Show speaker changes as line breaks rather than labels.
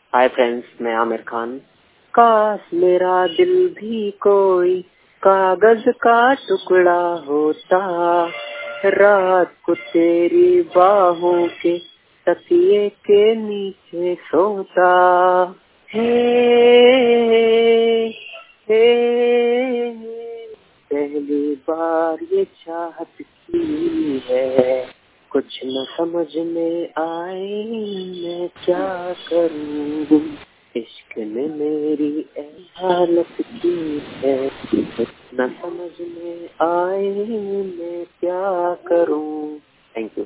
Hi friends, मैं आमिर खान। काश मेरा दिल भी कोई कागज का टुकड़ा होता, रात को तेरी बाहों के तकिए के नीचे सोता। हे हे पहली बार ये चाहत की है, कुछ न समझ में आए मैं क्या करूं। इश्क ने मेरी हालत की है, न समझ में आए मैं क्या करूं। Thank you.